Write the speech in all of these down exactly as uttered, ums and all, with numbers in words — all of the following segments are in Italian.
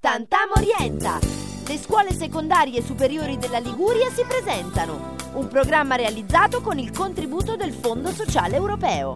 Tantam Orienta. Le scuole secondarie superiori della Liguria si presentano. Un programma realizzato con il contributo del Fondo Sociale Europeo.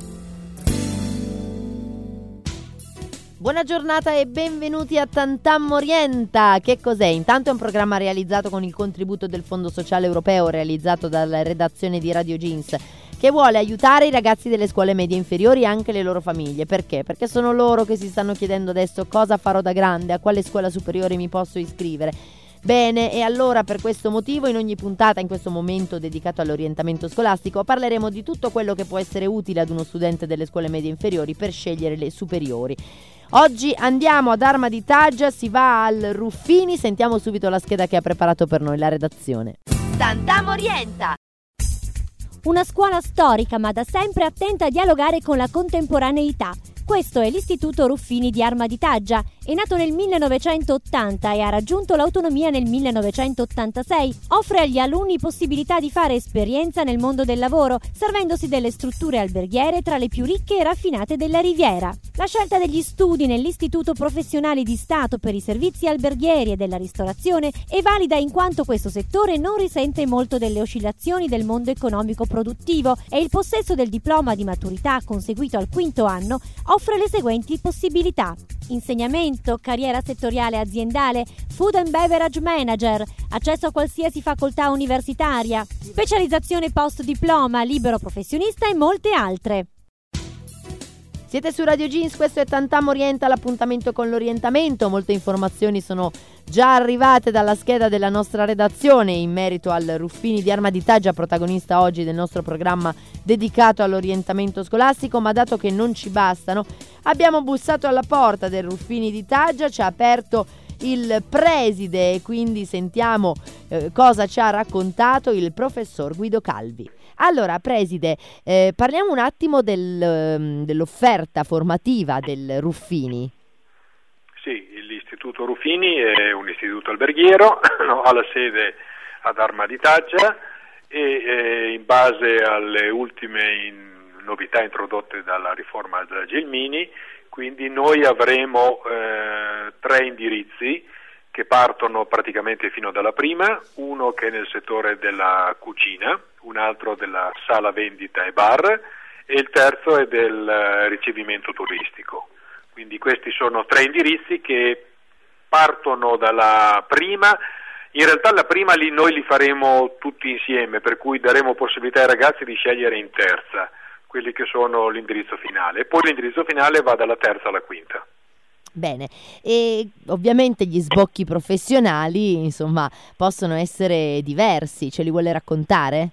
Buona giornata e benvenuti a Tantam Orienta. Che cos'è? Intanto è un programma realizzato con il contributo del Fondo Sociale Europeo, realizzato dalla redazione di Radio Jeans, che vuole aiutare i ragazzi delle scuole medie inferiori e anche le loro famiglie. Perché? Perché sono loro che si stanno chiedendo adesso cosa farò da grande, a quale scuola superiore mi posso iscrivere. Bene, e allora per questo motivo in ogni puntata, in questo momento dedicato all'orientamento scolastico, parleremo di tutto quello che può essere utile ad uno studente delle scuole medie inferiori per scegliere le superiori. Oggi andiamo ad Arma di Taggia, si va al Ruffini, sentiamo subito la scheda che ha preparato per noi la redazione. Tantam Orienta. Una scuola storica ma da sempre attenta a dialogare con la contemporaneità. Questo è l'Istituto Ruffini di Arma di Taggia. È nato nel millenovecentottanta e ha raggiunto l'autonomia nel millenovecentottantasei. Offre agli alunni possibilità di fare esperienza nel mondo del lavoro, servendosi delle strutture alberghiere tra le più ricche e raffinate della Riviera. La scelta degli studi nell'Istituto Professionale di Stato per i servizi alberghieri e della ristorazione è valida in quanto questo settore non risente molto delle oscillazioni del mondo economico produttivo e il possesso del diploma di maturità conseguito al quinto anno offre le seguenti possibilità: insegnamento, carriera settoriale aziendale, food and beverage manager, accesso a qualsiasi facoltà universitaria, specializzazione post diploma, libero professionista e molte altre. Siete su Radio Jeans, questo è Tantam Orienta, l'appuntamento con l'orientamento. Molte informazioni sono già arrivate dalla scheda della nostra redazione in merito al Ruffini di Arma di Taggia, protagonista oggi del nostro programma dedicato all'orientamento scolastico, ma dato che non ci bastano, abbiamo bussato alla porta del Ruffini di Taggia, ci ha aperto il preside e quindi sentiamo eh, cosa ci ha raccontato il professor Guido Calvi. Allora, preside, eh, parliamo un attimo del, dell'offerta formativa del Ruffini. Sì, l'Istituto Ruffini è un istituto alberghiero, no, ha la sede ad Arma di Taggia e eh, in base alle ultime in, novità introdotte dalla riforma della Gelmini, quindi noi avremo eh, tre indirizzi che partono praticamente fino dalla prima, uno che è nel settore della cucina, un altro della sala vendita e bar e il terzo è del ricevimento turistico. Quindi questi sono tre indirizzi che partono dalla prima. In realtà la prima li, noi li faremo tutti insieme, per cui daremo possibilità ai ragazzi di scegliere in terza quelli che sono l'indirizzo finale, e poi l'indirizzo finale va dalla terza alla quinta. Bene, e ovviamente gli sbocchi professionali, insomma, possono essere diversi, ce li vuole raccontare?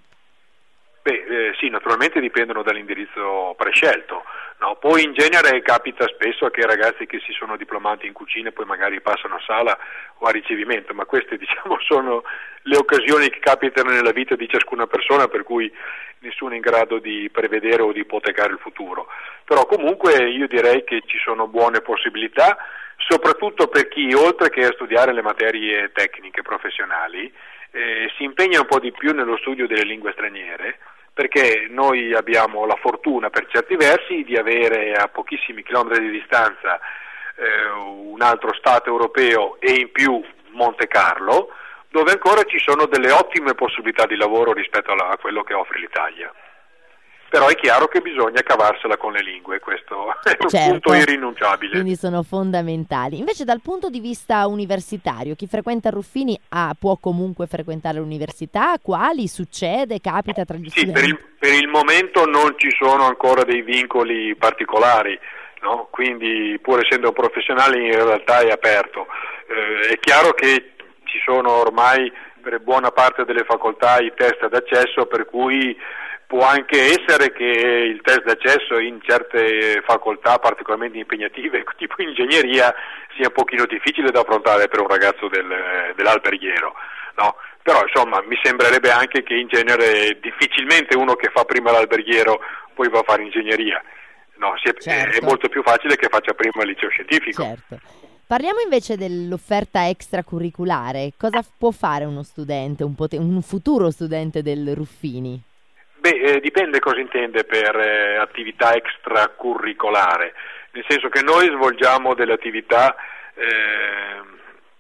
Beh, eh, sì, naturalmente dipendono dall'indirizzo prescelto, no? Poi in genere capita spesso che ragazzi che si sono diplomati in cucina poi magari passano a sala o a ricevimento, ma queste diciamo sono le occasioni che capitano nella vita di ciascuna persona, per cui nessuno è in grado di prevedere o di ipotecare il futuro. Però comunque io direi che ci sono buone possibilità, soprattutto per chi oltre che a studiare le materie tecniche professionali eh, si impegna un po' di più nello studio delle lingue straniere, perché noi abbiamo la fortuna per certi versi di avere a pochissimi chilometri di distanza eh, un altro Stato europeo e in più Monte Carlo, dove ancora ci sono delle ottime possibilità di lavoro rispetto alla, a quello che offre l'Italia. Però è chiaro che bisogna cavarsela con le lingue, questo è un certo, punto irrinunciabile. Quindi sono fondamentali. Invece dal punto di vista universitario, chi frequenta Ruffini ah, può comunque frequentare l'università? Quali? Succede? Capita tra gli sì, studenti? Per il, per il momento non ci sono ancora dei vincoli particolari, no? Quindi pur essendo un professionale in realtà è aperto. Eh, è chiaro che ci sono ormai per buona parte delle facoltà i test d'accesso, per cui può anche essere che il test d'accesso in certe facoltà particolarmente impegnative, tipo ingegneria, sia un pochino difficile da affrontare per un ragazzo del, dell'alberghiero, no? Però insomma mi sembrerebbe anche che in genere difficilmente uno che fa prima l'alberghiero poi va a fare ingegneria, no? Si è, certo. È molto più facile che faccia prima il liceo scientifico. Certo. Parliamo invece dell'offerta extracurriculare. Cosa può fare uno studente, un, pot- un futuro studente del Ruffini? Beh, eh, dipende cosa intende per eh, attività extracurricolare, nel senso che noi svolgiamo delle attività eh,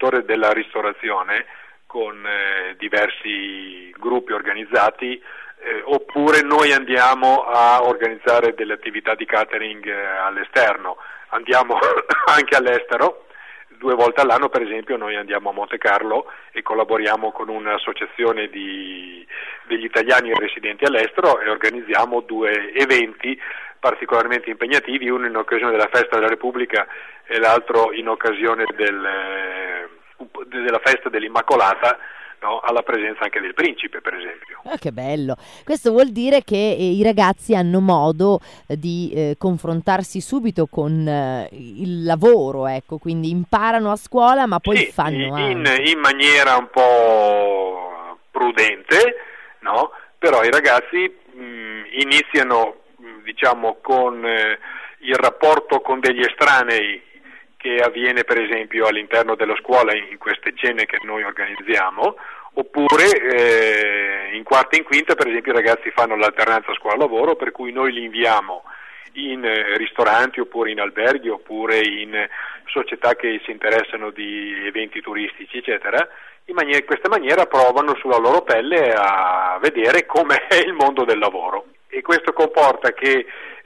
settore della ristorazione con eh, diversi gruppi organizzati, eh, oppure noi andiamo a organizzare delle attività di catering eh, all'esterno, andiamo anche all'estero. Due volte all'anno, per esempio, noi andiamo a Monte Carlo e collaboriamo con un'associazione di, degli italiani residenti all'estero e organizziamo due eventi particolarmente impegnativi, uno in occasione della Festa della Repubblica e l'altro in occasione del, della Festa dell'Immacolata, no? Alla presenza anche del principe, per esempio. Ah, che bello! Questo vuol dire che eh, i ragazzi hanno modo eh, di eh, confrontarsi subito con eh, il lavoro, ecco, quindi imparano a scuola ma poi sì, fanno in, anche. in maniera un po' prudente, no? Però i ragazzi mh, iniziano, mh, diciamo, con eh, il rapporto con degli estranei che avviene per esempio all'interno della scuola in queste cene che noi organizziamo, oppure eh, in quarta e in quinta per esempio i ragazzi fanno l'alternanza scuola-lavoro, per cui noi li inviamo in eh, ristoranti oppure in alberghi oppure in eh, società che si interessano di eventi turistici eccetera. In maniera, in questa maniera provano sulla loro pelle a vedere com'è il mondo del lavoro, e questo comporta che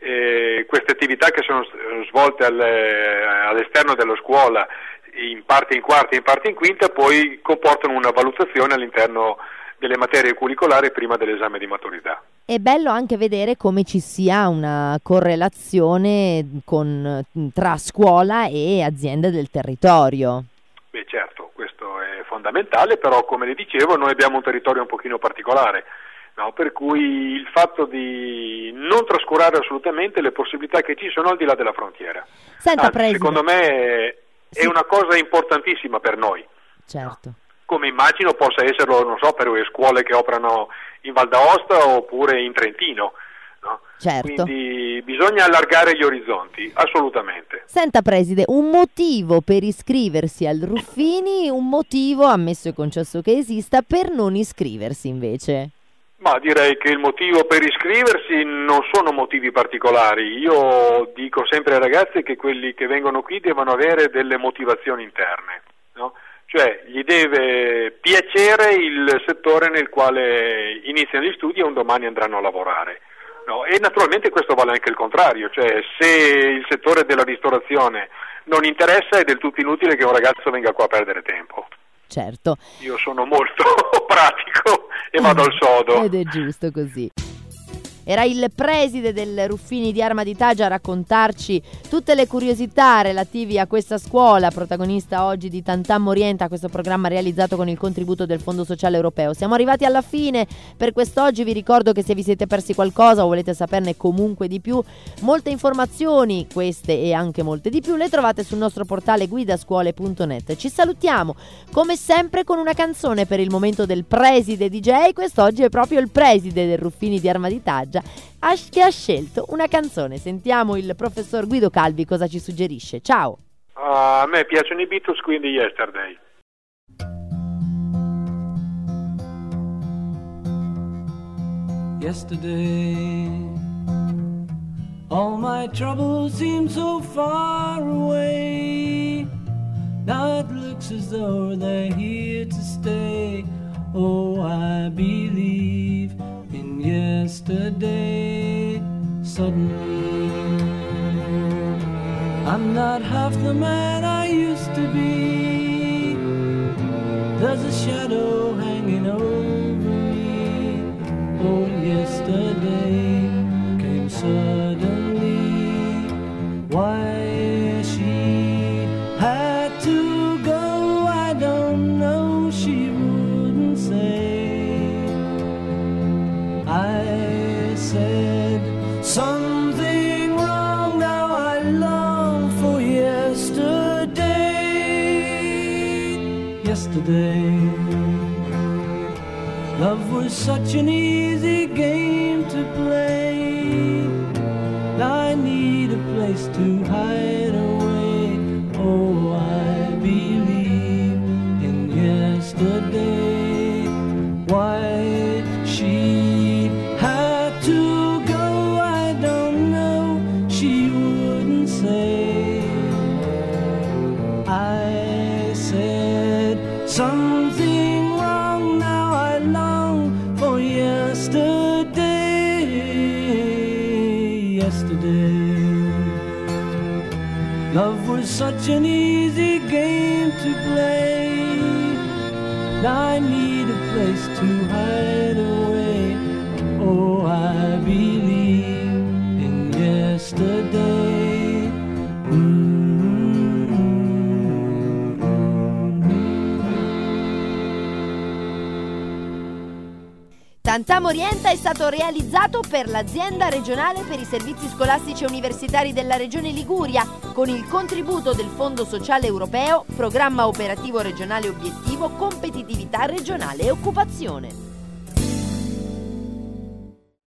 Eh, queste attività che sono svolte al, all'esterno della scuola in parte in quarta e in parte in quinta poi comportano una valutazione all'interno delle materie curricolari prima dell'esame di maturità. È bello anche vedere come ci sia una correlazione con, tra scuola e aziende del territorio. Beh, certo, questo è fondamentale, però come le dicevo noi abbiamo un territorio un pochino particolare. No, per cui il fatto di non trascurare assolutamente le possibilità che ci sono al di là della frontiera. Senta, Anzi, secondo me è sì. una cosa importantissima per noi. Certo. No? Come immagino possa esserlo, non so, per le scuole che operano in Val d'Aosta oppure in Trentino. No? Certo. Quindi bisogna allargare gli orizzonti, assolutamente. Senta preside, un motivo per iscriversi al Ruffini, un motivo, ammesso e concesso che esista, per non iscriversi invece? Ma direi che il motivo per iscriversi non sono motivi particolari. Io dico sempre ai ragazzi che quelli che vengono qui devono avere delle motivazioni interne, no? Cioè gli deve piacere il settore nel quale iniziano gli studi e un domani andranno a lavorare, no? E naturalmente questo vale anche il contrario, cioè se il settore della ristorazione non interessa è del tutto inutile che un ragazzo venga qua a perdere tempo. Certo. Io sono molto pratico e vado al sodo. Ed è giusto così. Era il preside del Ruffini di Arma di Taggia a raccontarci tutte le curiosità relativi a questa scuola, protagonista oggi di Tantam Orienta, questo programma realizzato con il contributo del Fondo Sociale Europeo. Siamo arrivati alla fine per quest'oggi, vi ricordo che se vi siete persi qualcosa o volete saperne comunque di più, molte informazioni, queste e anche molte di più, le trovate sul nostro portale guidascuole punto net. Ci salutiamo come sempre con una canzone per il momento del preside D J, quest'oggi è proprio il preside del Ruffini di Arma di Taggia che ha scelto una canzone. Sentiamo il professor Guido Calvi cosa ci suggerisce. Ciao. Uh, a me piacciono i Beatles, quindi Yesterday. Yesterday all my troubles seem so far away. Now it looks as though they're here to stay. Oh, I believe in yesterday. Suddenly I'm not half the man I used to be. There's a shadow hanging over me. Oh, yesterday came suddenly. Why she had to go, I don't know, she wouldn't say. I said something wrong, now I long for yesterday. Yesterday, love was such an easy game to play. Now I need a place to hide away. Oh, I believe in yesterday. Why she had to go, I don't know, she wouldn't say. I said something wrong. Now I long for yesterday, yesterday. Love was such an easy game to play. Now I need a place to hide away. Oh, I believe in yesterday. Mm-hmm. Tantam Orienta è stato realizzato per l'Azienda regionale per i servizi scolastici e universitari della Regione Liguria con il contributo del Fondo Sociale Europeo, Programma Operativo Regionale Obiettivo Competitività Regionale e Occupazione.